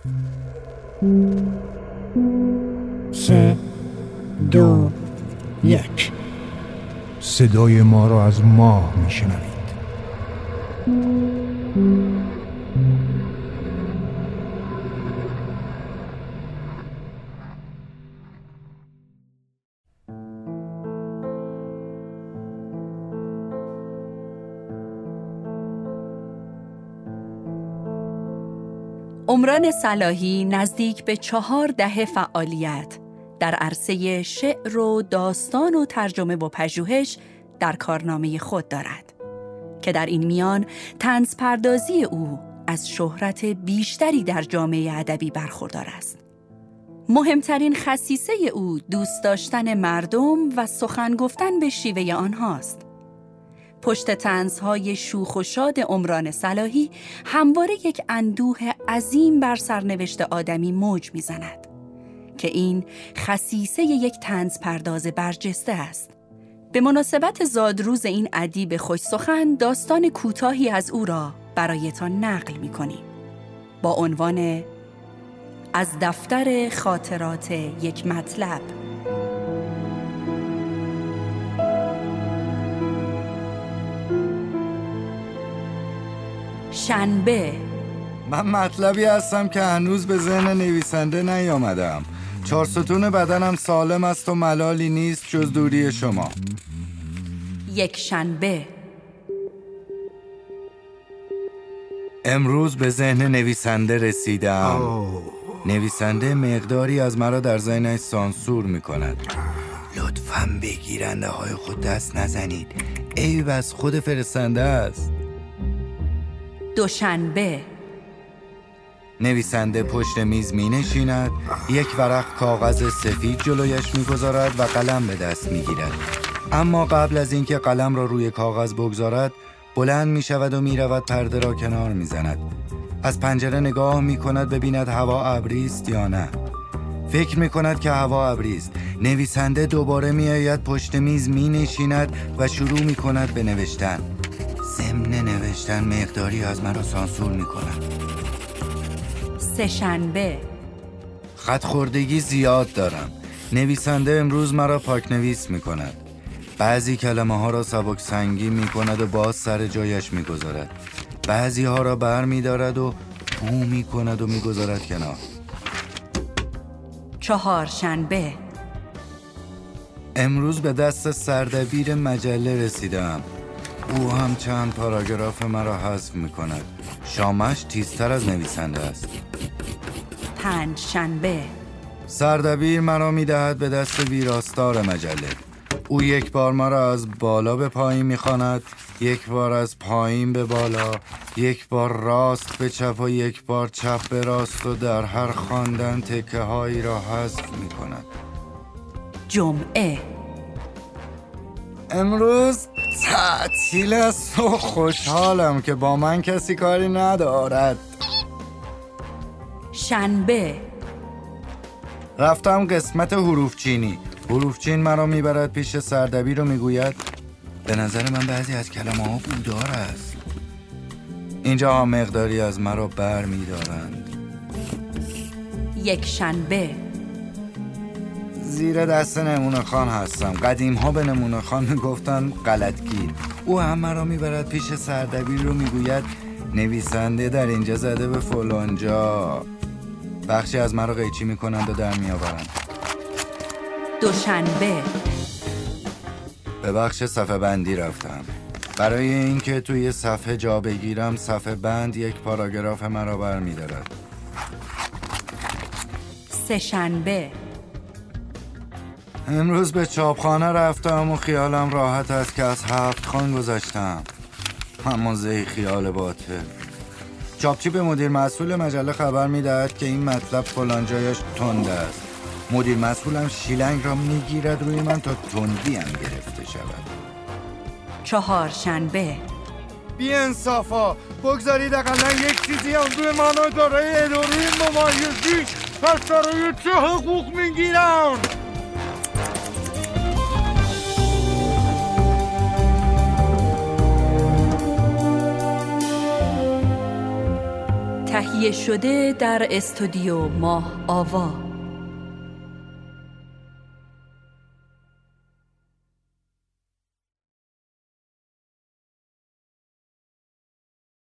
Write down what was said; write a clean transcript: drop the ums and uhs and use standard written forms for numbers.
3 2 1. صدای ما را از ماه میشنوید. عمران صلاحی نزدیک به 4 دهه فعالیت در عرصه شعر و داستان و ترجمه و پژوهش در کارنامه خود دارد که در این میان طنزپردازی او از شهرت بیشتری در جامعه ادبی برخوردار است. مهمترین خصیصه او دوست داشتن مردم و سخن گفتن به شیوه آنهاست. پشت طنزهای شوخ و شاد عمران صلاحی همواره یک اندوه عظیم بر سرنوشت آدمی موج می‌زند که این خصیصه یک طنزپرداز برجسته است. به مناسبت زادروز این ادیب خوش سخن داستان کوتاهی از او را برایتان نقل می‌کنیم با عنوان از دفتر خاطرات یک مطلب. شنبه. من مطلبی هستم که هنوز به ذهن نویسنده نیامدم. 4 ستون بدنم سالم است و ملالی نیست جز دوری شما. یک شنبه. امروز به ذهن نویسنده رسیدم. نویسنده مقداری از مرا در ذهنش سانسور می‌کند. لطفاً به گیرنده های خود دست نزنید. عیب از خود فرستنده است. دوشنبه. نویسنده پشت میز می نشیند، یک ورق کاغذ سفید جلویش می گذارد و قلم به دست می گیرد. اما قبل از اینکه قلم را روی کاغذ بگذارد بلند می شود و می رود پرده را کنار می زند. از پنجره نگاه می کند ببیند هوا ابری است یا نه. فکر می کند که هوا ابری است. نویسنده دوباره می آید پشت میز می نشیند و شروع می کند به نوشتن. ضمن نوشتن مقداری از مرا سانسور می کند. سه‌شنبه. خط خوردگی زیاد دارم. نویسنده امروز مرا پاک نویس می کند. بعضی کلمه ها را سبک سنگی می کند و باز سر جایش می گذارد. بعضی ها را بر می دارد و بو می کند و می گذارد کنار. چهارشنبه. امروز به دست سردبیر مجله رسیدم. او هم چند پاراگراف مرا حذف می کند. شامش تیزتر از نویسنده است. پنجشنبه. سردبیر مرا می دهد به دست ویراستار مجله. او یک بار مرا از بالا به پایین می خواند، یک بار از پایین به بالا، یک بار راست به چپ و یک بار چپ به راست و در هر خواندن تکه هایی را حذف می کند. جمعه. امروز تعطیل است و خوشحالم که با من کسی کاری ندارد. شنبه. رفتم قسمت حروف چینی. حروف چین مرا میبرد پیش سردبیر و میگوید به نظر من بعضی از کلمه ها بودار است. اینجا ها مقداری از مرا بر میدارند. یک شنبه. زیر دست نمونه خان هستم. قدیم ها به نمونه خان میگفتن غلطگیر. او هم مرا میبرد پیش سردبیر رو میگوید نویسنده در اینجا زده به فلانجا. بخشی از مرا قیچی میکنند و در میآورند. دوشنبه. به بخش صفحه بندی رفتم. برای اینکه توی صفحه جا بگیرم صفحه بند یک پاراگراف مرا بر می‌دارد. سه‌شنبه. امروز به چاپخانه رفتم و خیالم راحت است که از 7 خوان گذاشتم. اما زی خیال باطل. چاپچی به مدیر مسئول مجله خبر می‌دهد که این مطلب فلان جایش تند است. مدیر مسئولم شیلنگ را میگیرد روی من تا تندیم گرفته شود. چهارشنبه. بی انصافا بگذارید اقلا یک چیزی هم روی منو دارای اداره ممیزی پس برای چه حقوق میگیرم؟ تهیه شده در استودیو ماه آوا.